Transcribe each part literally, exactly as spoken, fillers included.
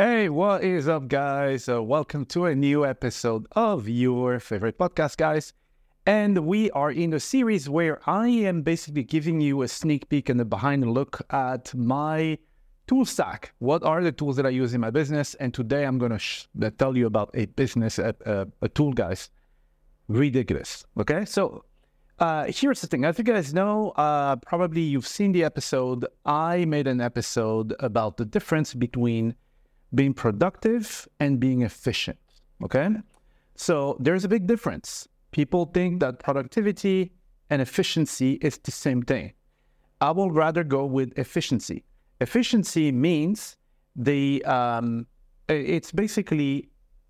Hey, what is up, guys? Uh, welcome to a new episode of your favorite podcast, guys. And we are in a series where I am basically giving you a sneak peek and a behind look at my tool stack. What are the tools that I use in my business? And today I'm going to sh- tell you about a business, uh, uh, a tool, guys. Ridiculous. Okay, so uh, here's the thing. As you guys know, uh, probably you've seen the episode. I made an episode about the difference between being productive and being efficient, okay? So there's a big difference. People think that productivity and efficiency is the same thing. I will rather go with efficiency. Efficiency means the um, it's basically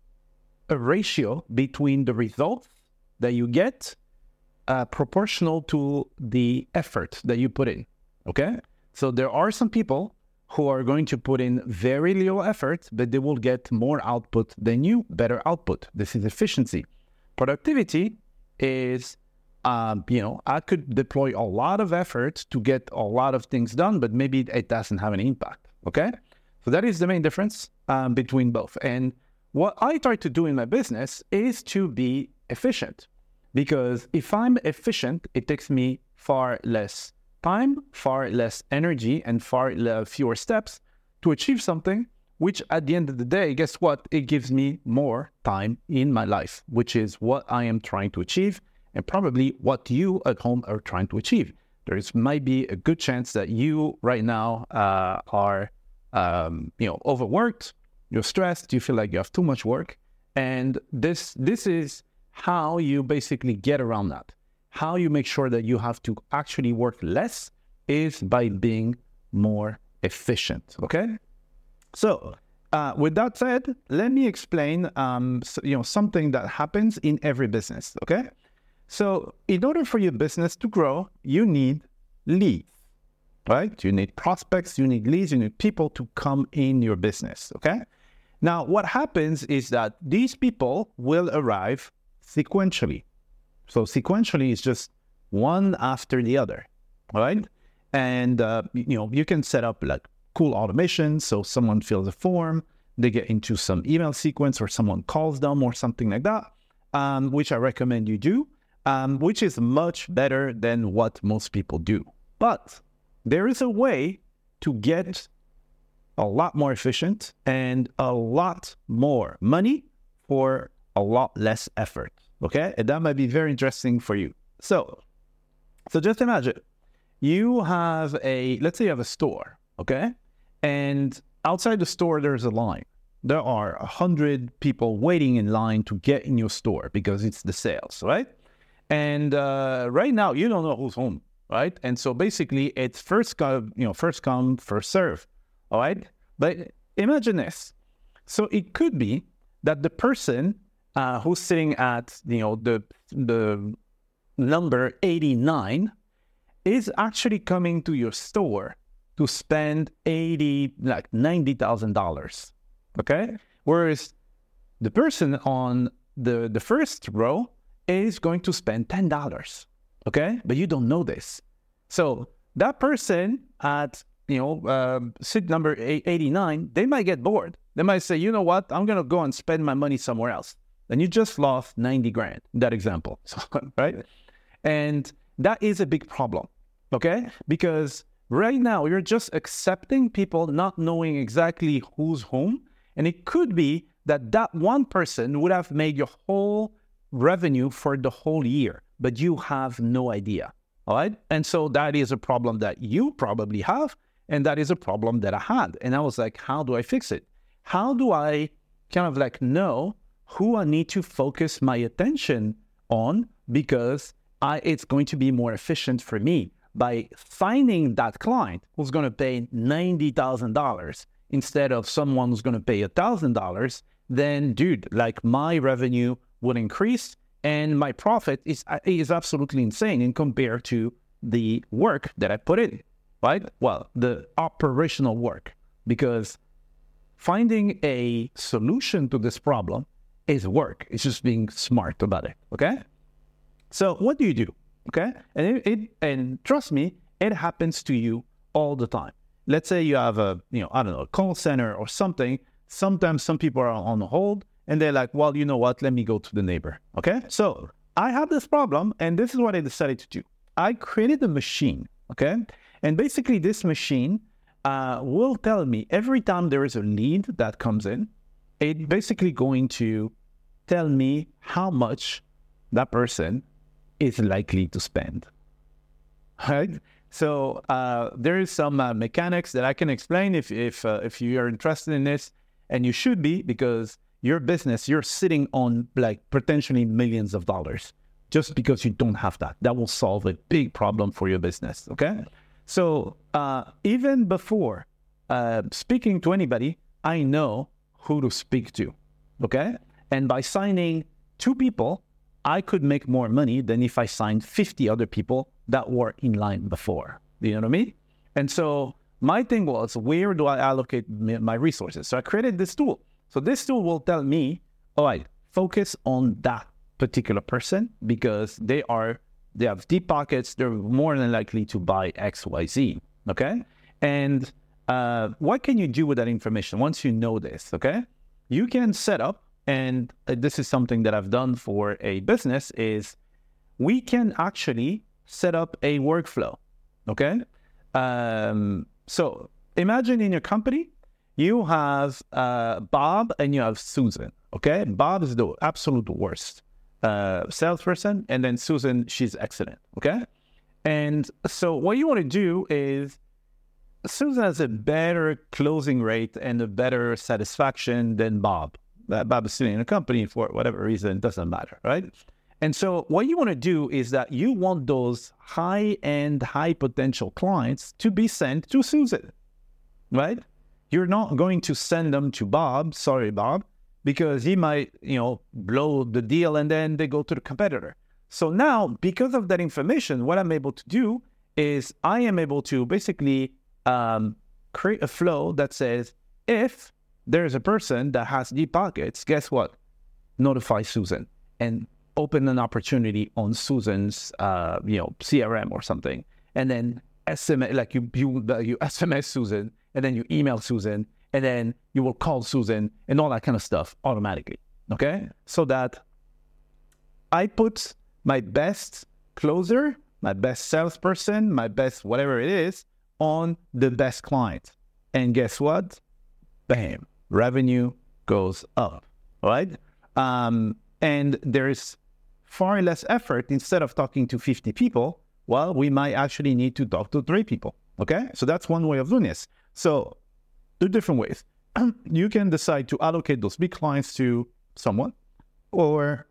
a ratio between the results that you get uh, proportional to the effort that you put in, okay? So there are some people who are going to put in very little effort, but they will get more output than you, better output. This is efficiency. Productivity is, um, you know, I could deploy a lot of effort to get a lot of things done, but maybe it doesn't have an impact, okay? So that is the main difference um, between both. And what I try to do in my business is to be efficient, because if I'm efficient, it takes me far less time, far less energy, and far fewer steps to achieve something, which at the end of the day, guess what? It gives me more time in my life, which is what I am trying to achieve, and probably what you at home are trying to achieve. There is might be a good chance that you right now uh, are, um, you know, overworked, you're stressed, you feel like you have too much work, and this this is how you basically get around that. How you make sure that you have to actually work less is by being more efficient, okay? So, uh, with that said, let me explain, um, so, you know, something that happens in every business, okay? So, in order for your business to grow, you need leads, right? You need prospects, you need leads, you need people to come in your business, okay? Now, what happens is that these people will arrive sequentially. So sequentially is just one after the other, all right? And, uh, you know, you can set up like cool automation. So someone fills a form, they get into some email sequence, or someone calls them or something like that, um, which I recommend you do, um, which is much better than what most people do. But there is a way to get a lot more efficient and a lot more money for a lot less effort. Okay, and that might be very interesting for you. So, so just imagine you have a, let's say you have a store, okay? And outside the store, there's a line. There are a hundred people waiting in line to get in your store because it's the sales, right? And uh, right now, you don't know who's home, right? And so basically, it's first come, you know, first come, first serve, all right? But imagine this. So it could be that the person Uh, who's sitting at, you know, the the number eighty-nine is actually coming to your store to spend eighty, like ninety thousand dollars, okay? Whereas the person on the, the first row is going to spend ten dollars, okay? But you don't know this. So that person at, you know, uh, seat number eighty-nine, they might get bored. They might say, you know what, I'm going to go and spend my money somewhere else. Then you just lost ninety grand, that example, so, right? And that is a big problem, okay? Because right now you're just accepting people not knowing exactly who's whom. And it could be that that one person would have made your whole revenue for the whole year, but you have no idea, all right? And so that is a problem that you probably have, and that is a problem that I had. And I was like, how do I fix it? How do I kind of like know who I need to focus my attention on, because I, it's going to be more efficient for me by finding that client who's going to pay ninety thousand dollars instead of someone who's going to pay one thousand dollars. Then, dude, like my revenue would increase and my profit is is absolutely insane in compared to the work that I put in, right? Well, the operational work, because finding a solution to this problem is work. It's just being smart about it, okay? So what do you do, okay? And it, it and trust me, it happens to you all the time. Let's say you have a, you know, I don't know, a call center or something. sometimes some people are on hold and they're like, well, you know what? Let me go to the neighbor. Okay. So I have this problem, and this is what I decided to do. I created a machine. Okay. And basically this machine uh, will tell me every time there is a lead that comes in, it's basically going to tell me how much that person is likely to spend. Right? So uh, there is some uh, mechanics that I can explain if if uh, if you are interested in this, and you should be, because your business, you're sitting on like potentially millions of dollars just because you don't have that. That will solve a big problem for your business. Okay, so uh, even before uh, speaking to anybody, I know who to speak to. Okay, and by signing two people, I could make more money than if I signed fifty other people that were in line before. Do you know what I mean? And so my thing was, where do I allocate my resources? So I created this tool. So this tool will tell me, all right, focus on that particular person because they are, they have deep pockets. They're more than likely to buy X, Y, Z. Okay. And uh, what can you do with that information once you know this? Okay. You can set up, and this is something that I've done for a business, is we can actually set up a workflow, okay? Um, so imagine in your company, you have uh, Bob and you have Susan, okay? Bob is the absolute worst uh, salesperson, and then Susan, she's excellent, okay? And so what you want to do is, Susan has a better closing rate and a better satisfaction than Bob. Bob is sitting in a company for whatever reason, it doesn't matter, right? And so what you want to do is that you want those high-end, high-potential clients to be sent to Susan, right? You're not going to send them to Bob, sorry, Bob, because he might, you know, blow the deal and then they go to the competitor. So now, because of that information, what I'm able to do is I am able to basically um, create a flow that says, if there's a person that has deep pockets, guess what? Notify Susan and open an opportunity on Susan's, uh, you know, C R M or something, and then S M S, like you you you S M S Susan, and then you email Susan, and then you will call Susan, and all that kind of stuff automatically. Okay, so that I put my best closer, my best salesperson, my best whatever it is on the best client, and guess what? Bam, revenue goes up. All right, um, and there's far less effort. Instead of talking to fifty people, well, we might actually need to talk to three people, okay? So that's one way of doing this. So two different ways. You can decide to allocate those big clients to someone, or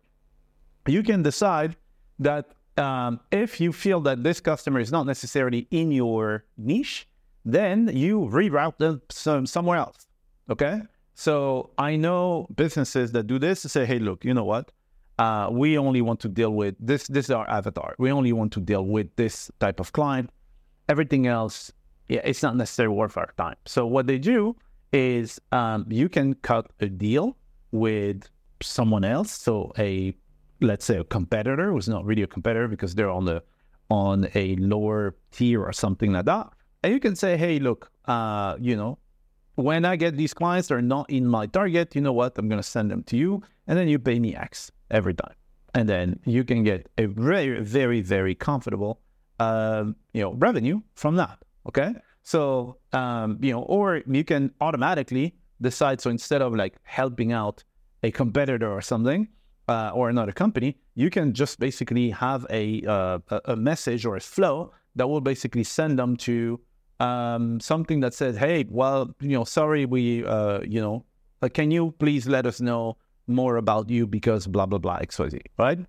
you can decide that um, if you feel that this customer is not necessarily in your niche, then you reroute them some, somewhere else, okay? So I know businesses that do this to say, hey, look, you know what? Uh, we only want to deal with this. This is our avatar. We only want to deal with this type of client. Everything else, yeah, it's not necessarily worth our time. So what they do is um, you can cut a deal with someone else. So a, let's say a competitor who's not really a competitor because they're on the on a lower tier or something like that. And you can say, hey, look, uh, you know, when I get these clients, they're not in my target. You know what? I'm going to send them to you, and then you pay me X every time, and then you can get a very, very, very comfortable, um, you know, revenue from that. Okay, so um, you know, or you can automatically decide. So instead of like helping out a competitor or something, uh, or another company, you can just basically have a uh, a message or a flow that will basically send them to um, something that says, hey, well, you know, sorry, we, uh, you know, like, can you please let us know more about you because blah, blah, blah, X Y Z, right?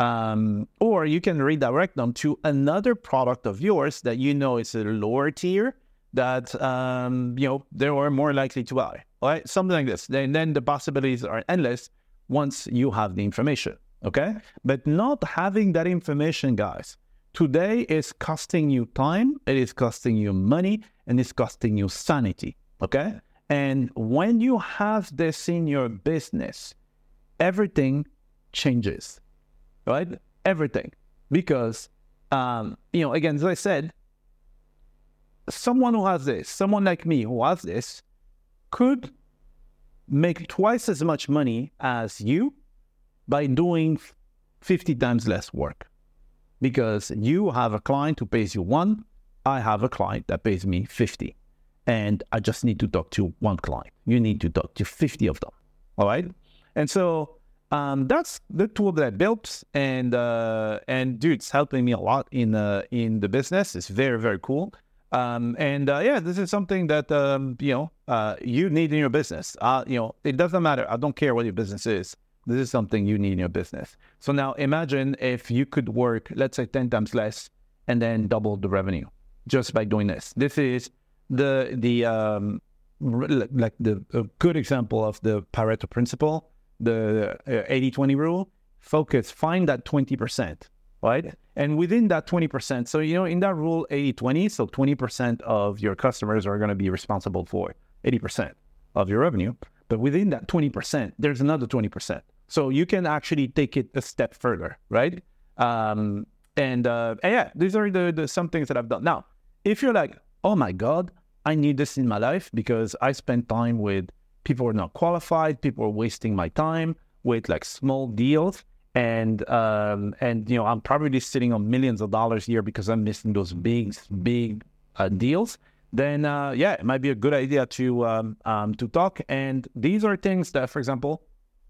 Um, or you can redirect them to another product of yours that you know is a lower tier that, um, you know, they are more likely to buy, right? Something like this. Then, then the possibilities are endless once you have the information, okay? But not having that information, guys, today is costing you time, it is costing you money, and it's costing you sanity, okay? And when you have this in your business, everything changes, right? Everything. Because, um, you know, again, as I said, someone who has this, someone like me who has this, could make twice as much money as you by doing fifty times less work. Because you have a client who pays you one, I have a client that pays me fifty. And I just need to talk to one client. You need to talk to fifty of them. All right? And so um, that's the tool that I built. And, uh, and dude, it's helping me a lot in, uh, in the business. It's very, very cool. Um, and uh, yeah, this is something that, um, you know, uh, you need in your business. Uh, you know, it doesn't matter. I don't care what your business is. This is something you need in your business. So now imagine if you could work, let's say ten times less and then double the revenue just by doing this. This is the, the um, like the a good example of the Pareto principle, the eighty twenty rule. Focus, find that twenty percent, right? And within that twenty percent, so, you know, in that rule, eighty twenty, so twenty percent of your customers are going to be responsible for eighty percent of your revenue. But within that twenty percent, there's another twenty percent. So you can actually take it a step further, right? Um, and, uh, and yeah, these are the, the some things that I've done. Now, if you're like, oh my God, I need this in my life because I spend time with people who are not qualified, people are wasting my time with like small deals. And, um, and you know, I'm probably sitting on millions of dollars a year because I'm missing those big, big uh, deals. Then, uh, yeah, it might be a good idea to um, um, to talk. And these are things that, for example,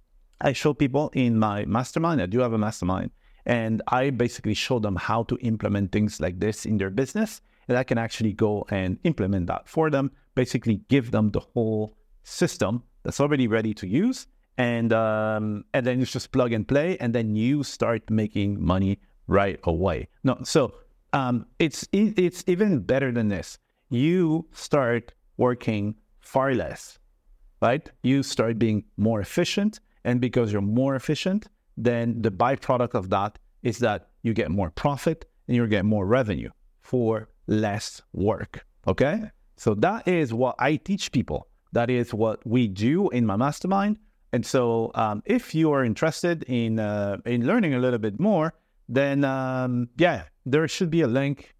I show people in my mastermind. I do have a mastermind. And I basically show them how to implement things like this in their business. And I can actually go and implement that for them, basically give them the whole system that's already ready to use. And um, and then it's just plug and play. And then you start making money right away. No, so um, it's it's even better than this. You start working far less, right? You start being more efficient. And because you're more efficient, then the byproduct of that is that you get more profit and you get more revenue for less work, okay? So that is what I teach people. That is what we do in my mastermind. And so um, if you are interested in, uh, in learning a little bit more, then um, yeah, there should be a link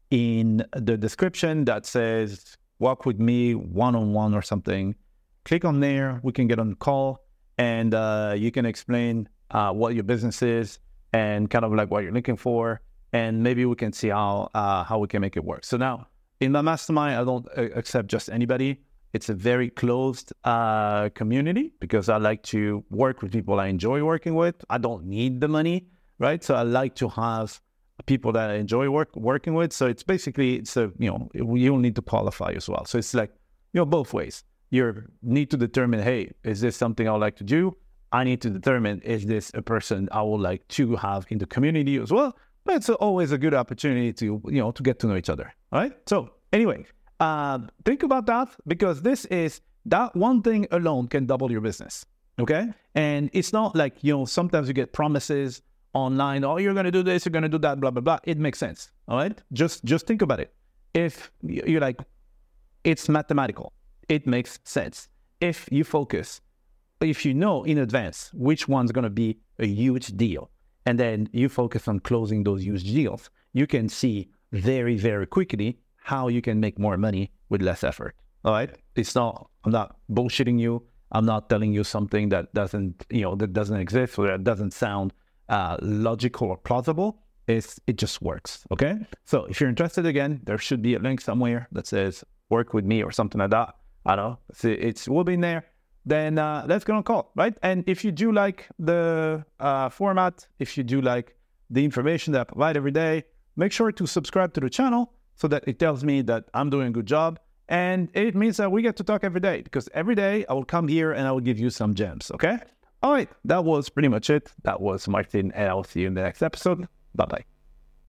in the description that says, walk with me one-on-one or something. Click on there, we can get on the call. And uh, you can explain uh, what your business is and kind of like what you're looking for. And maybe we can see how uh, how we can make it work. So now, in my mastermind, I don't uh, accept just anybody. It's a very closed uh, community because I like to work with people I enjoy working with. I don't need the money, right? So I like to have people that I enjoy work, working with. So it's basically, it's a, you know, you need to qualify as well. So it's like, you know, both ways. You need to determine, hey, is this something I would like to do? I need to determine, is this a person I would like to have in the community as well? But it's always a good opportunity to, you know, to get to know each other, all right? So anyway, uh, think about that because this is, that one thing alone can double your business, okay? And it's not like, you know, sometimes you get promises online, oh, you're going to do this, you're going to do that, blah, blah, blah. It makes sense, all right? Just, just think about it. If you're like, it's mathematical. It makes sense. If you focus, if you know in advance which one's going to be a huge deal, and then you focus on closing those huge deals, you can see very, very quickly how you can make more money with less effort. All right? It's not, I'm not bullshitting you. I'm not telling you something that doesn't, you know, that doesn't exist or that doesn't sound uh, logical or plausible. It's, it just works. Okay? So if you're interested, again, there should be a link somewhere that says work with me or something like that. I don't know, it's, it's will be in there, then uh, let's go on call, right? And if you do like the uh, format, if you do like the information that I provide every day, make sure to subscribe to the channel so that it tells me that I'm doing a good job. And it means that we get to talk every day because every day I will come here and I will give you some gems, okay? All right, that was pretty much it. That was Martin, and I'll see you in the next episode. Bye-bye.